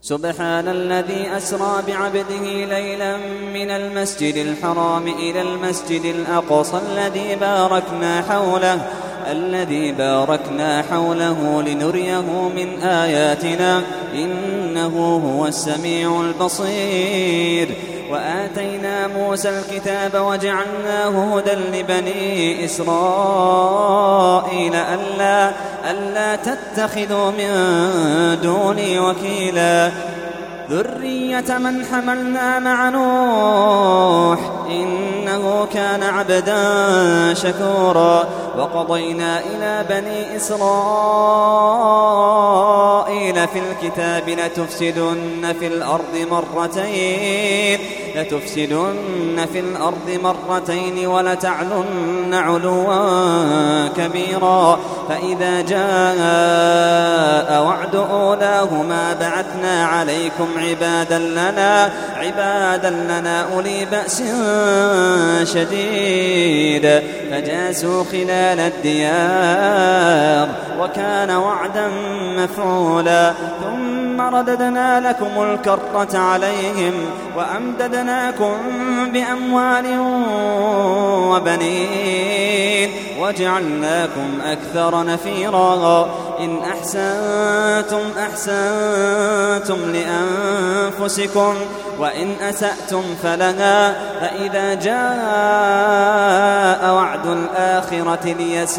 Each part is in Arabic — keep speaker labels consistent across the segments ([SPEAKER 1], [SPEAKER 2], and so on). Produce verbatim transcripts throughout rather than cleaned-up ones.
[SPEAKER 1] سبحان الذي أسرى بعبده ليلا من المسجد الحرام إلى المسجد الأقصى الذي باركنا حوله الذي باركنا حوله لنريه من آياتنا إنه هو السميع البصير. وآتينا موسى الكتاب وجعلناه هدى لبني إسرائيل ألا, ألا تتخذوا من دوني وكيلا ذرية من حملنا مع نوح إنه كان عبدا شكورا. وقضينا إلى بني إسرائيل في الكتاب لتفسدن في الأرض مرتين لتفسدن في الأرض مرتين ولتعلن علوا كبيرا. فإذا جاء وعد أولاهما بعثنا عليكم عبادا لنا عبادا لنا أولي بأس شديد فجاسوا خلال الديار وكان وعدا مفعولا. ثم رددنا لكم الكرة عليهم وأمددناكم بأموال وبنين وجعلناكم أكثر نفيرا. إن أحسنتم أحسنتم لأنفسكم وإن أسأتم فلها. فإذا جاء وعد الآخرة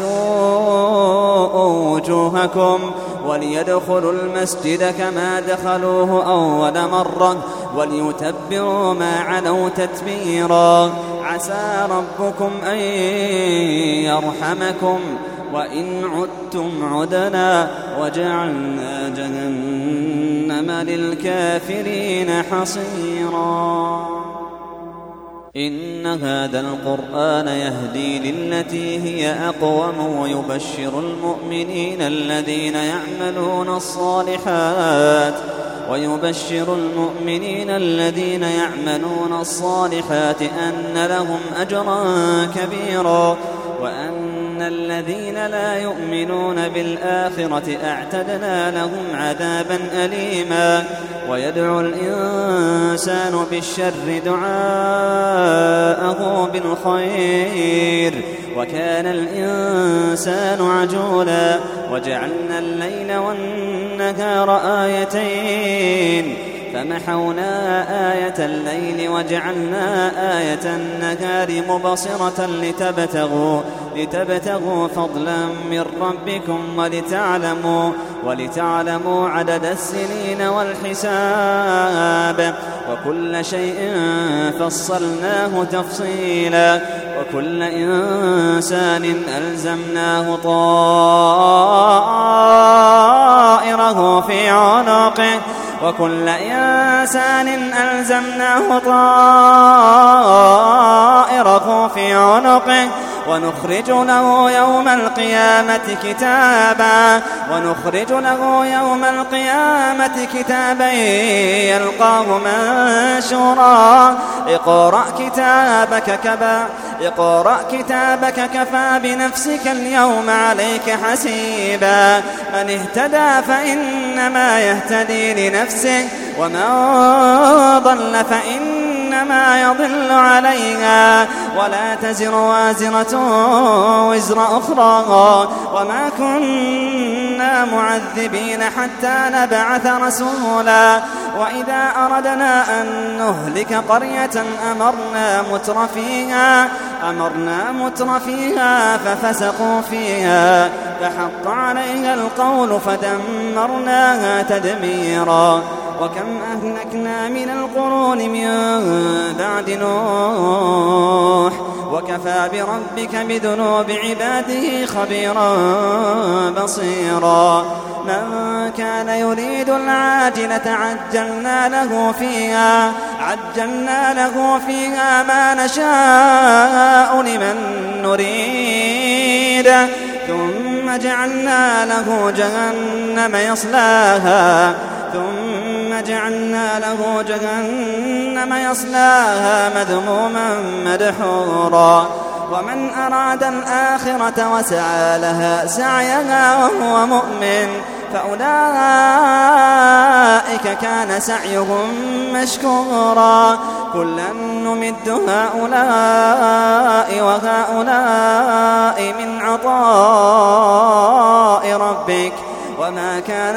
[SPEAKER 1] ليسوءوا وجوهكم وليدخلوا المسجد كما دخلوه أول مرة وليتبروا ما علوا تتبيرا. عسى ربكم أن يرحمكم وإن عدتم عدنا وجعلنا جهنم للكافرين حصيرا. إن هذا القرآن يهدي للتي هي أقوم ويبشر المؤمنين الذين يعملون الصالحات ويبشر المؤمنين الذين يعملون الصالحات أن لهم أجرا كبيرا وأن الذين لا يؤمنون بالآخرة أعتدنا لهم عذابا أليما. ويدعو الإنسان بالشر دعاءه بالخير وكان الإنسان عجولا. وجعلنا الليل والنهار آيتين فمحونا آية الليل وجعلنا آية النهار مبصرة لتبتغوا, لتبتغوا فضلا من ربكم ولتعلموا, ولتعلموا عدد السنين والحساب وكل شيء فصلناه تفصيلا. وكل إنسان ألزمناه طائره في عنقه وكل إنسان ألزمناه طائره في عنقه ونخرج له يوم القيامة كتابا ونخرج له يوم القيامة كتابا يلقاه منشورا. اقرأ كتابك كفى اقرأ كتابك كفى بنفسك اليوم عليك حسيبا. من اهتدى فإنما يهتدي لنفسه ومن ضل فإنما يضل عليها ولا تزر وازرة وزر أخرى وما كنا معذبين حتى نبعث رسولا. وإذا أردنا أن نهلك قرية أمرنا مترفيها أمرنا مترفيها ففسقوا فيها فحق عليها القول فدمرناها تدميرا. وكم أهلكنا من القرون من بعد نوح وكفى بربك بذنوب عباده خبيرا بصيرا. من كان يريد العاجلة عجلنا له فيها عجلنا له فيها ما نشاء لمن نريد ثم جعلنا له جهنم يصلاها ثم جعلنا له جهنم يصلاها مذموما مدحورا. ومن أراد الآخرة وسعى لها سعيها وهو مؤمن فأولئك أولئك كان سعيهم مشكورا كلا نمد هؤلاء وهؤلاء من عطاء ربك وما كان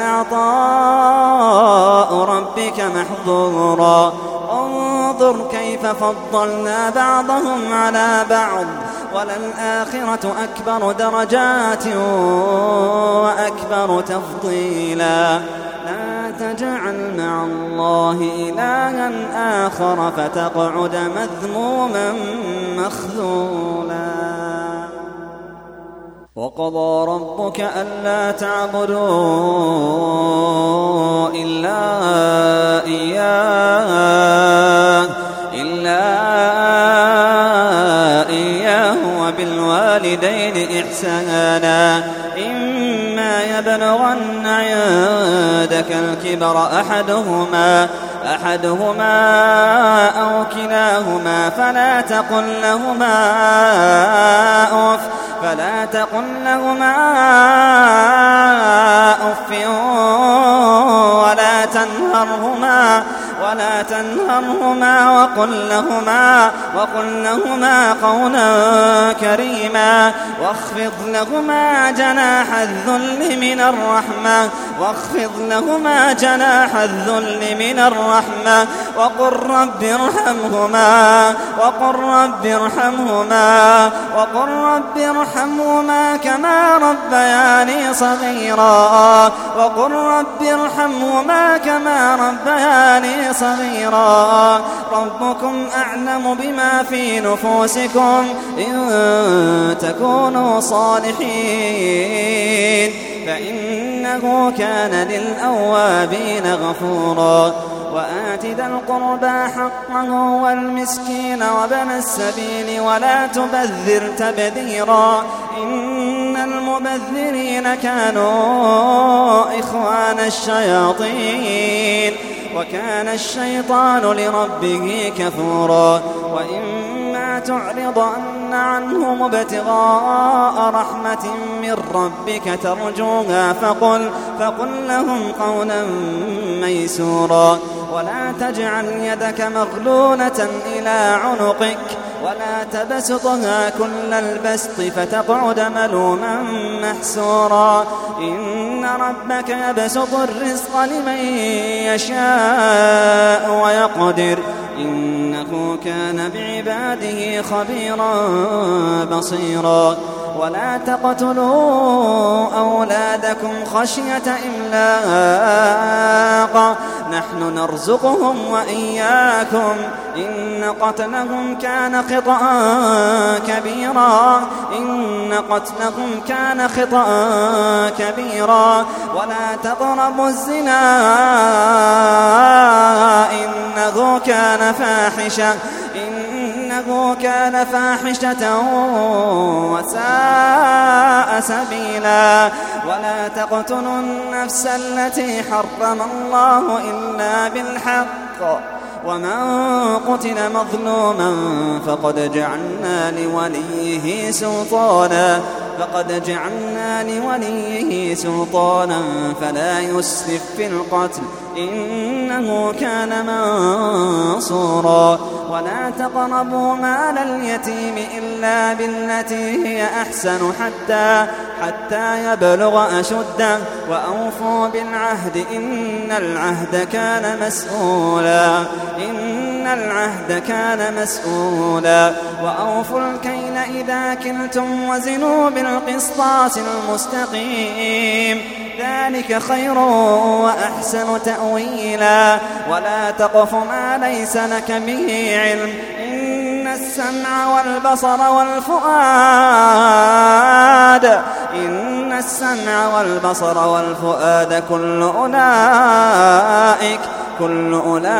[SPEAKER 1] عطاء ربك محظورا انظر كيف فضلنا بعضهم على بعض وللآخرة أكبر درجات وأكبر تفضيلا لا تجعل مع الله إلها آخر فتقعد مذموما مخذولا وقضى ربك ألا تعبدوا إلا إياه إلا إياه وبالوالدين إحسانا إما يبلغن عندك الكبر أحدهما أحدهما أو كلاهما فلا تقل لهما أف فلا تقل لهما أف ولا تنهرهما ولا تنهرهما وقل لهما وقل لهما قولا كريما واخفض لهما جناح الذل من الرحمة واخفض لهما جناح الذل من الرحمة وقل رب ارحمهما وقل رب ارحمهما وقل رب ارحمهما كما ربياني صغيرا وقل رب ارحمهما كما ربياني صغيرا ربكم أعلم بما في نفوسكم إن تكونوا صالحين فإنه كان للأوابين غفورا وآت ذا القربى حقه والمسكين وابن السبيل ولا تبذر تبذيرا إن المبذرين كانوا إخوان الشياطين وكان الشيطان لربه كفورا وإما تعرضن عنهم ابتغاء رحمة من ربك ترجوها فقل, فقل لهم قولا ميسورا ولا تجعل يدك مغلولة إلى عنقك ولا تبسطها كل البسط فتقعد ملوما محسورا إن ربك يبسط الرزق لمن يشاء ويقدر إنه كان بعباده خبيرا بصيرا ولا تقتلوا أولادكم خشية إملاق نحن نرزقهم وإياكم إن قتلهم كان خطأ كبيرا إن قتلهم كان خطأ كبيرا ولا تقربوا الزنا إنه كان فاحشة إنه كان فاحشة وساء سبيلا ولا تقتلوا النفس التي حرم الله إلا بالحق ومن قتل مظلوما فقد جعلنا لوليه سلطانا فقد جعلنا لوليه سلطانا فلا يسرف في القتل إنه كان منصورا ولا تقربوا مال اليتيم إلا بالتي هي أحسن حتى حتى يبلغ أشده وأوفوا بالعهد إن العهد كان مسؤولا إن العهد كان مسؤولا وأوفوا الكيل إذا كلتم وزنوا بالقسطاس المستقيم ذلك خير وأحسن تأويلا ولا تقف ما ليس لك به علم إن السمع والبصر والفؤاد إن السمع والبصر والفؤاد كل أولئك كل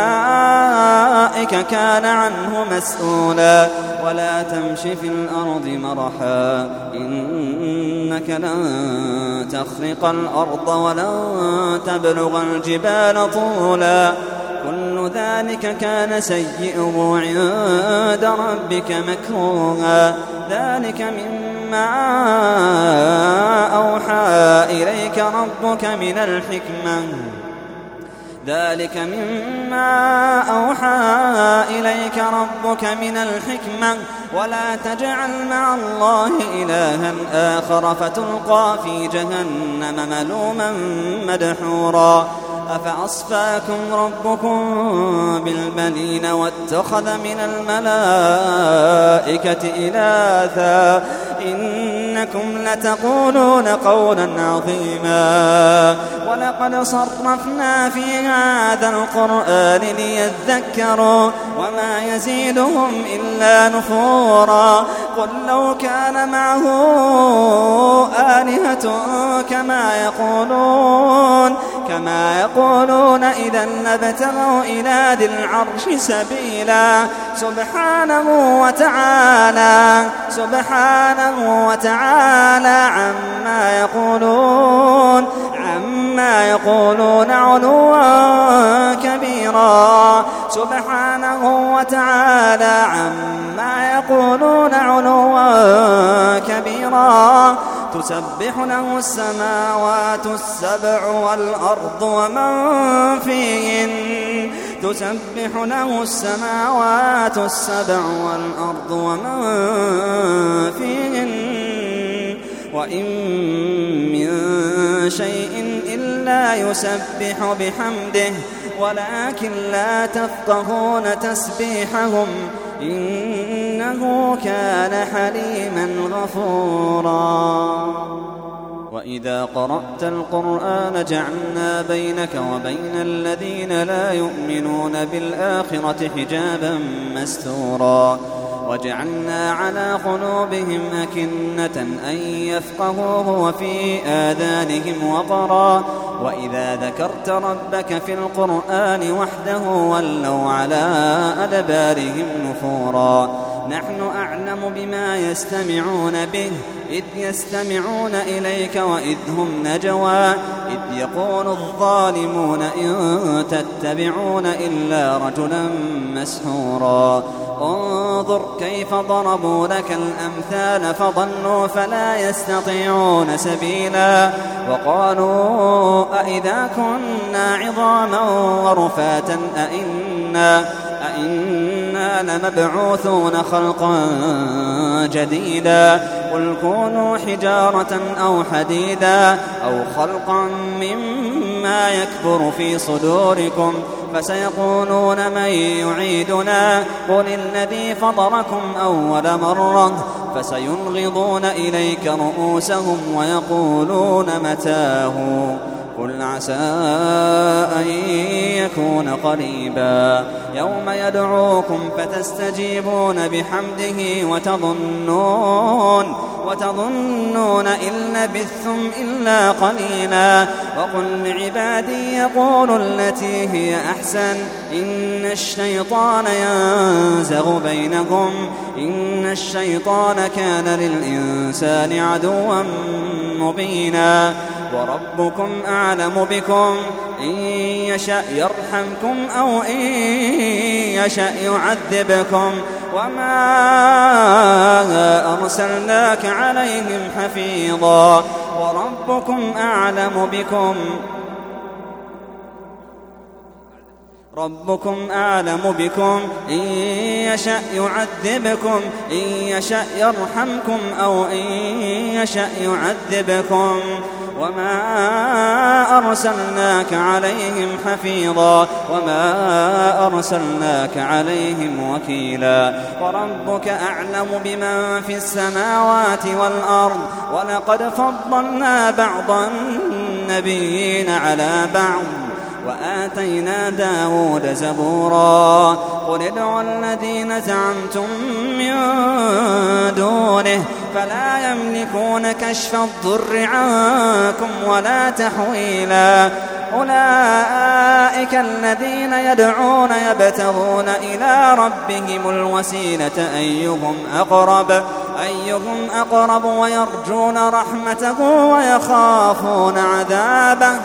[SPEAKER 1] أولئك كان عنه مسؤولا ولا تمش في الأرض مرحا إنك لن تخرق الأرض ولن تبلغ الجبال طولا كل ذلك كان سيئه عند ربك مكروها ذلك مما أوحى إليك ربك من الحكمة ذلك مما أوحى إليك ربك من الحكمة ولا تجعل مع الله إلها آخر فتلقى في جهنم ملوما مدحورا أفأصفاكم ربكم بالبنين واتخذ من الملائكة إناثا إنكم لتقولون قولا عظيما ولقد صرفنا في هذا القرآن ليذكروا وما يزيدهم إلا نفورا قل لو كان معه آلهة كما يقولون كما يقولون إذا لابتغوا إلى ذي العرش سبيلا سبحانه وتعالى سبحانه وتعالى عما يقولون عما يقولون علوا كبيرا سبحانه وتعالى عما يقولون علوا كبيرا تسبح له السماوات السبع والأرض ومن فيهن تسبح له السماوات السبع والأرض ومن فيهن وإن من شيء إلا يسبح بحمده ولكن لا تفقهون تسبيحهم إنه كان حليما غفورا وإذا قرأت القرآن جعلنا بينك وبين الذين لا يؤمنون بالآخرة حجابا مستورا وجعلنا على قلوبهم أكنة أن يفقهوه وفي آذانهم وقرا وإذا ذكرت ربك في القرآن وحده ولوا على أدبارهم نفورا نحن أعلم بما يستمعون به إذ يستمعون إليك وإذ هم نجوى إذ يقول الظالمون إن تتبعون إلا رجلا مسحورا انظر كيف ضربوا لك الأمثال فضلوا فلا يستطيعون سبيلا وقالوا أئذا كنا عظاما ورفاتا أئنا أئنا لمبعوثون خلقا جديدا قل كونوا حجارة أو حديدا أو خلقا مما يكبر في صدوركم فسيقولون من يعيدنا قل الذي فطركم أول مرة فسينغضون إليك رؤوسهم ويقولون متاه قل عسى أن يكون قريبا يوم يدعوكم فتستجيبون بحمده وتظنون وتظنون إن لبثتم إلا قليلا وقل لعبادي يقولوا التي هي أحسن إن الشيطان ينزغ بينكم إن الشيطان كان للإنسان عدوا مبينا وربكم أعلم بكم إن يشأ يرحمكم أو إن يشأ يعذبكم وما أرسلناك عليهم حفيظا وربكم أعلم بكم ربكم أعلم بكم إن يشأ يعذبكم إن يشأ يرحمكم أو إن يشأ يعذبكم وما أرسلناك عليهم حفيظا وما أرسلناك عليهم وكيلا وربك أعلم بمن في السماوات والأرض ولقد فضلنا بعض النبيين على بعض وآتينا داود زبورا قل ادعوا الذين زعمتم من دونه فلا يملكون كشف الضر عنكم ولا تحويلا أولئك الذين يدعون يبتغون إلى ربهم الوسيلة أيهم أقرب أيهم أقرب ويرجون رحمته ويخافون عذابه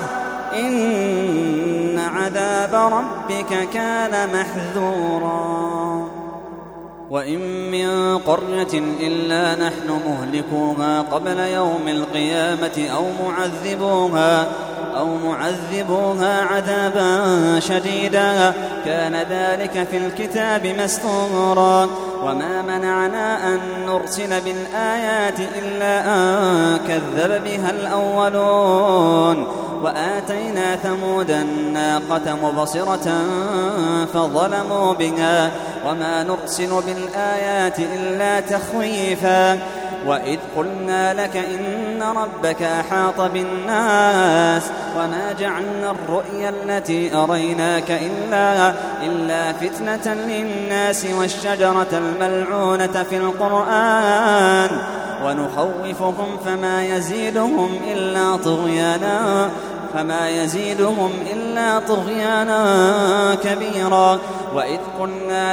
[SPEAKER 1] إن عذاب ربك كان محذورا وإن من قرية إلا نحن مهلكوها قبل يوم القيامة أو معذبوها أو معذبوها عذابا شديدا كان ذلك في الكتاب مسطورا. وما منعنا أن نرسل بالآيات إلا أن كذب بها الأولون. وآتينا ثمود الناقة مبصرة فظلموا بها وما نرسل بالآيات إلا تخويفا. وإذ قلنا لك إن ربك أحاط بالناس وما جعلنا الرؤيا التي أريناك إلا, إلا فتنة للناس والشجرة الملعونة في القرآن ونخوفهم فما يزيدهم إلا طغيانا فما يزيدهم إلا طغيانا كبيرا. وإذ قلنا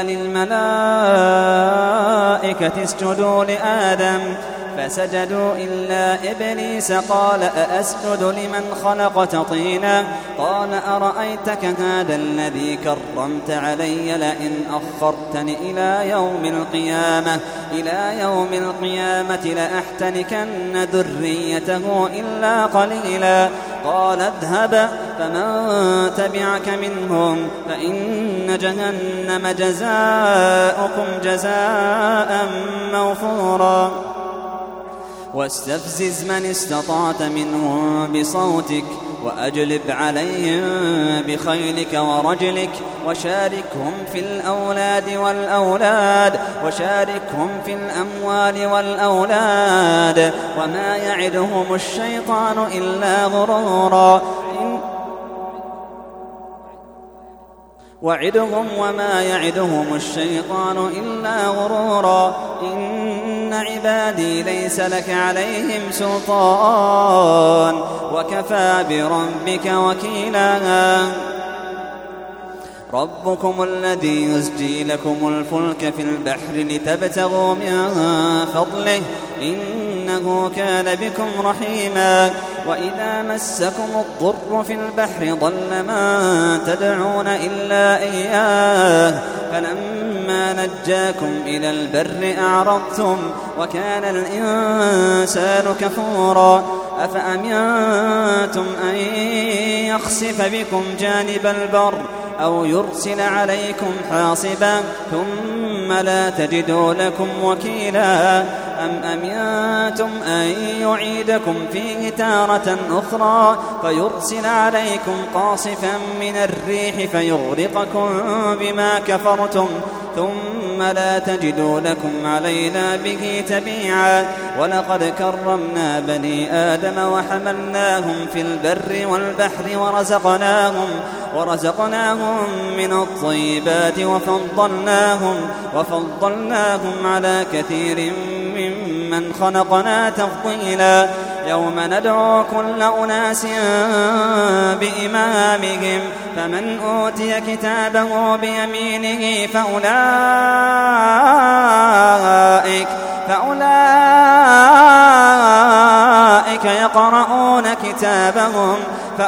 [SPEAKER 1] للملائكة اسجدوا لآدم فسجدوا إلا إبليس قال أأسجد لمن خلقت طينا قال أرأيتك هذا الذي كرمت علي لئن أخرتني إلى يوم القيامة إلى يوم القيامة لأحتنكن ذريته إلا قليلا. قال اذهب فمن تبعك منهم فإن جهنم جزاؤكم جزاء موفورا. واستفزز من استطعت منهم بصوتك وأجلب عليهم بخيلك ورجلك وشاركهم في الأولاد والأولاد وشاركهم في الأموال والأولاد وما يعدهم الشيطان إلا غرورا. وعدهم وما يعدهم الشيطان إلا غرورا. إن عبادي ليس لك عليهم سلطان وكفى بربك وكيلا. ربكم الذي يزجي لكم الفلك في البحر لتبتغوا من فضله إنه كان بكم رحيما. وإذا مسكم الضر في البحر ضل من تدعون إلا إياه فلما نجاكم إلى البر أعرضتم وكان الإنسان كفورا. أفأمنتم أن يخسف بكم جانب البر أو يرسل عليكم حاصبا ثم لا تجدوا لكم وكيلا. أم أمنتم أن يعيدكم فيه تارة أخرى فيرسل عليكم قاصفا من الريح فيغرقكم بما كفرتم ثم لا تجدوا لكم علينا به تبيعا. ولقد كرمنا بني آدم وحملناهم في البر والبحر ورزقناهم ورزقناهم من الطيبات وفضلناهم وفضلناهم على كثير ممن خلقنا تفضيلا. يوم ندعو كل أناس بإمامهم فمن أوتي كتابه بيمينه فأولئك فأولئك يقرؤون كتابهم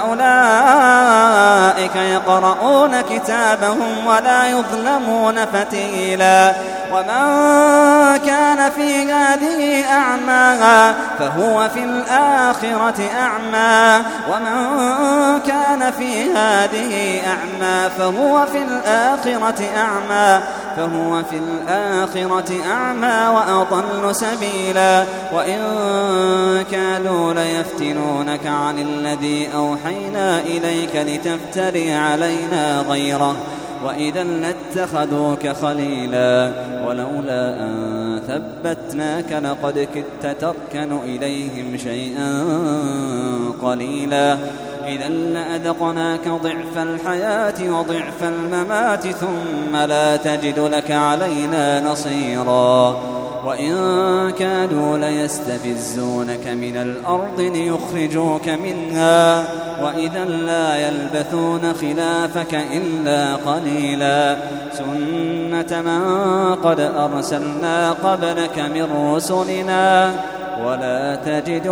[SPEAKER 1] فأولئك يقرؤون كتابهم ولا يظلمون فتيلا. ومن كان في هذه أعمى فهو في الآخرة أعمى ومن كان في هذه أعمى فهو في الآخرة أعمى فهو في الآخرة أعمى وأضل سبيلا. وإن كانوا ليفتنونك عن الذي أوحينا إليك لتفتري علينا غيره وإذا لاتخذوك خليلا. ولولا أن ثبتناك لقد كدت تركن إليهم شيئا قليلا. إذا لأذقناك ضعف الحياة وضعف الممات ثم لا تجد لك علينا نصيرا. وإن كادوا ليستفزونك من الأرض ليخرجوك منها وإذا لا يلبثون خلافك إلا قليلا. سنة من قد أرسلنا قبلك من رسلنا ولا تجد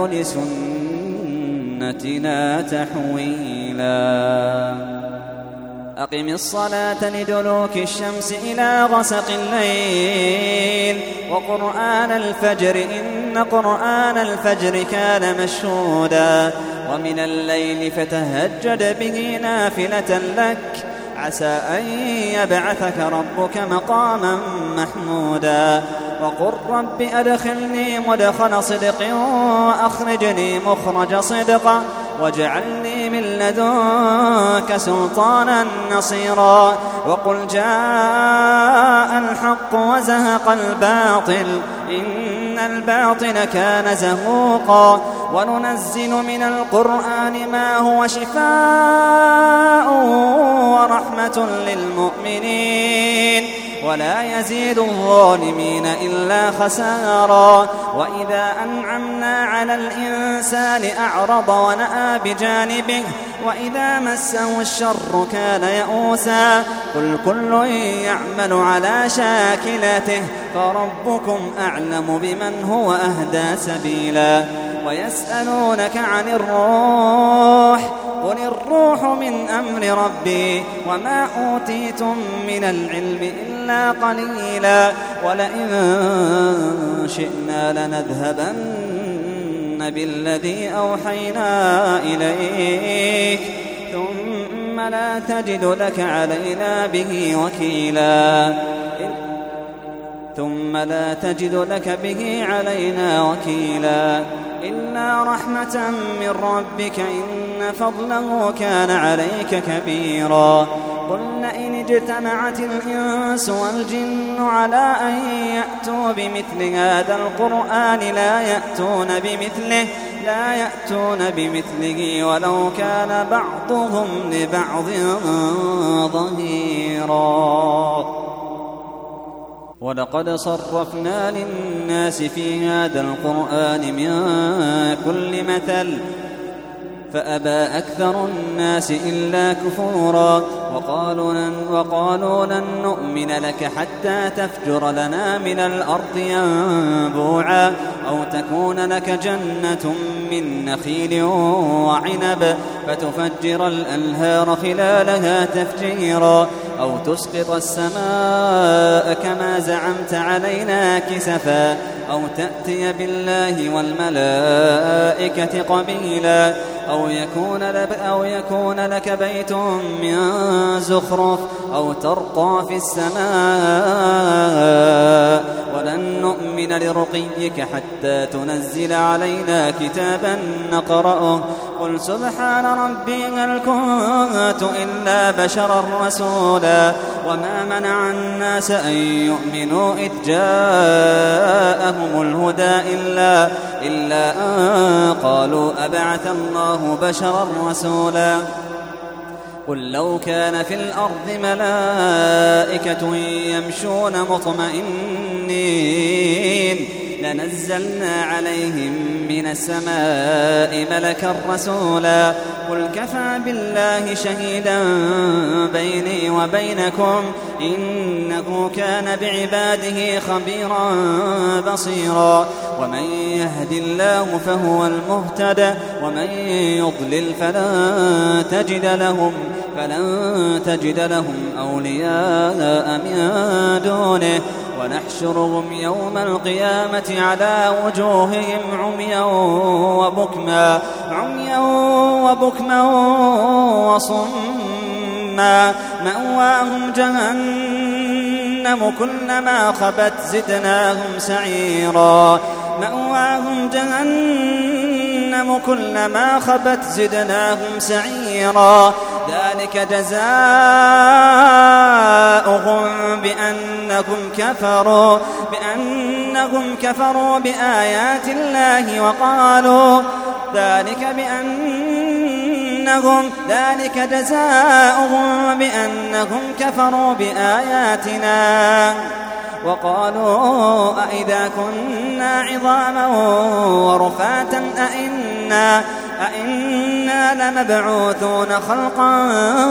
[SPEAKER 1] لسنتنا تحويلا. أقم الصلاة لدلوك الشمس إلى غسق الليل وقرآن الفجر إن قرآن الفجر كان مشهودا. ومن الليل فتهجد به نافلة لك عسى أن يبعثك ربك مقاما محمودا وقل رب أدخلني مدخل صدق وأخرجني مخرج صدق واجعلني من لدنك سلطانا نصيرا وقل جاء الحق وزهق الباطل إن الباطل كان زهوقا وننزل من القرآن ما هو شفاء ورحمة للمؤمنين ولا يزيد الظالمين إلا خسارا وإذا أنعمنا على الإنسان أعرض ونأى بجانبه وإذا مسه الشر كان يئوسا قل كل يعمل على شاكلته فربكم أعلم بمن هو أهدى سبيلا ويسألونك عن الروح قل الروح من أمر ربي وما أوتيتم من العلم إلا قليلا ولئن شئنا لنذهبن بالذي أوحينا إليك ثم لا تجد لك علينا به وكيلا ثم لا تجد لك به علينا وكيلا إلا رحمة من ربك إن فضله كان عليك كبيرا قل إن اجتمعت الإنس والجن على أن يأتوا بمثل هذا القرآن لا يأتون بمثله لا يأتون بمثله ولو كان بعضهم لبعض ظهيرا ولقد صرفنا للناس في هذا القرآن من كل مثل فأبى أكثر الناس إلا كفورا وقالوا لن, وقالوا لن نؤمن لك حتى تفجر لنا من الأرض ينبوعا أو تكون لك جنة من نخيل وعنب فتفجر الأنهار خلالها تفجيرا أو تسقط السماء كما زعمت علينا كسفا أو تأتي بالله والملائكة قبيلا أو يكون, أو يكون لك بيت من زخرف أو ترقى في السماء ولن نؤمن لرقيك حتى تنزل علينا كتابا نقرأه قل سبحان ربي هل كنت إلا بشرا رسولا وما منع الناس أن يؤمنوا إذ جاءهم الهدى إلا, إلا أن قالوا أبعث الله بشرا رسولا قل لو كان في الأرض ملائكة يمشون مطمئنين لنزلنا عليهم من السماء ملكا رسولا قل كفى بالله شهيدا بيني وبينكم إنه كان بعباده خبيرا بصيرا ومن يهد الله فهو المهتد ومن يضلل فلن تجد لهم فلن تجد لهم أولياء من دونه ونحشرهم يوم القيامة على وجوههم عميا وبكما عميا وبكما وصما مأواهم جهنم كلما خبت زدناهم سعيرا مأواهم جهنم كلما خبت زدناهم سعيرا ذلك جزاؤهم بأنهم كفروا بأنهم كفروا بآيات الله وقالوا ذلك بأنهم ذلك جزاؤهم بأنهم كفروا بآياتنا وقالوا أئذا كنا عظاما ورفاتا أئنا أئنا لمبعوثون خلقا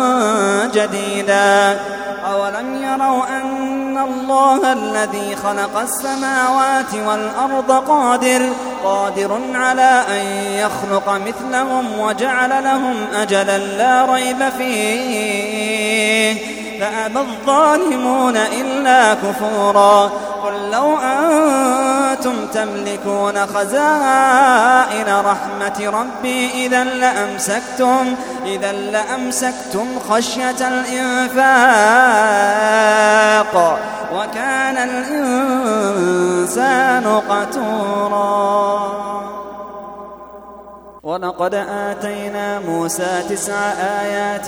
[SPEAKER 1] جديدا أولم يروا أن الله الذي خلق السماوات والأرض قادر قادر على أن يخلق مثلهم وجعل لهم أجلا لا ريب فيه فأبى الظالمون إلا كفورا قل لو أن كنتم تملكون خزائن رحمة ربي إذا لأمسكتم, إذا لأمسكتم خشية الإنفاق وكان الإنسان قتورا. ولقد آتينا موسى تسع آيات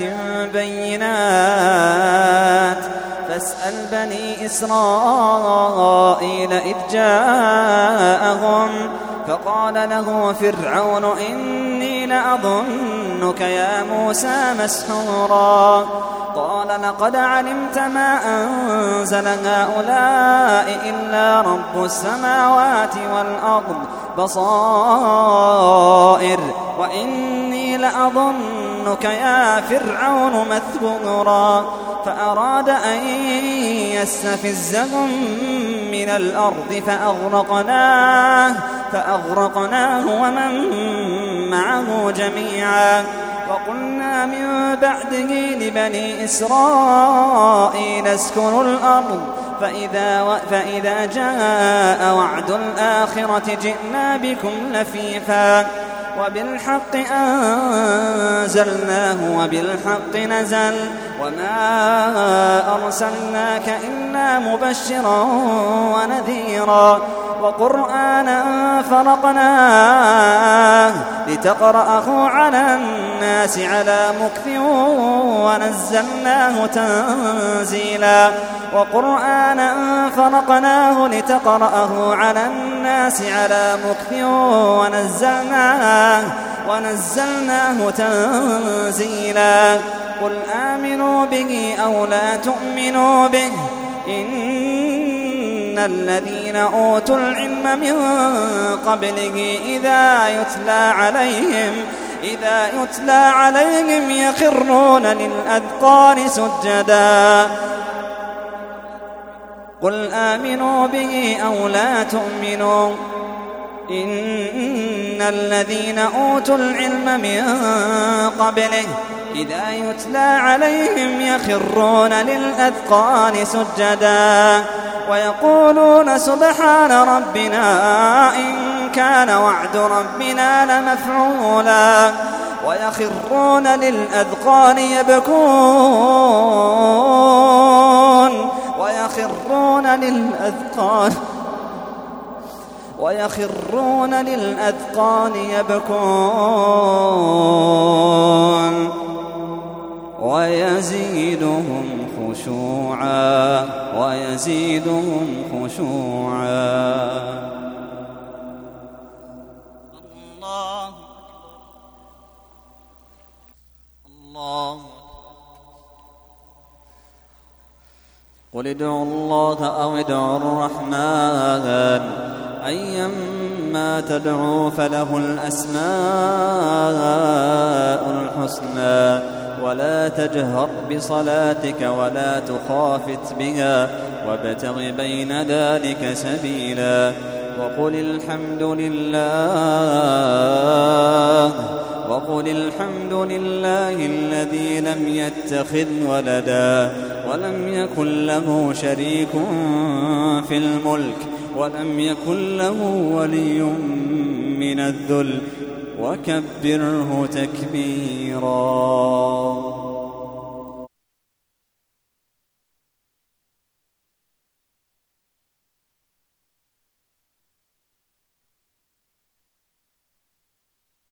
[SPEAKER 1] بينات فاسأل بني إسرائيل إذ جاءهم فقال له فرعون إني لأظنك يا موسى مسحورا. قال لقد علمت ما أنزل هؤلاء إلا رب السماوات والأرض بصائر وإني لأظنك يا فرعون مثبورا. فأراد أن يستفزهم من الأرض فأغرقناه, فأغرقناه ومن معه جميعا. وقلنا من بعده لبني إسرائيل اسكنوا الأرض فإذا, فإذا جاء وعد الآخرة جئنا بكم لفيفا وبالحق أنزلناه وبالحق نزل وما أرسلناك إلا مبشرا ونذيرا. وقرآنا فرقناه لتقرأه على الناس على مكث ونزلناه تنزيلا. وقرآنا فرقناه لتقرأه على الناس على مكث ونزلناه, ونزلناه تنزيلا. قل آمنوا به أو لا تؤمنوا به إن الذين أوتوا العلم من قبله إذا يتلى عليهم إذا يتلى عليهم يخرون للأذقان سجدا. قل آمنوا به أو لا تؤمنوا إن الذين أوتوا العلم من قبله إذا يتلى عليهم يخرون للأذقان سجدا ويقولون سبحان ربنا إن كان وعد ربنا لمفعولا ويخرون للأذقان يبكون ويخرون للأذقان ويخرون للأذقان يبكون ويزيدهم خشوعا ويزيدهم خشوعا. الله الله قل ادعوا الله أو ادعوا الرحمن أيما تدعوا فله الأسماء الحسنى ولا تجهر بصلاتك ولا تخافت بها وابتغ بين ذلك سبيلا. وقل الحمد لله وقل الحمد لله الذي لم يتخذ ولدا ولم يكن له شريك في الملك ولم يكن له ولي من الذل وكبره تكبيرا.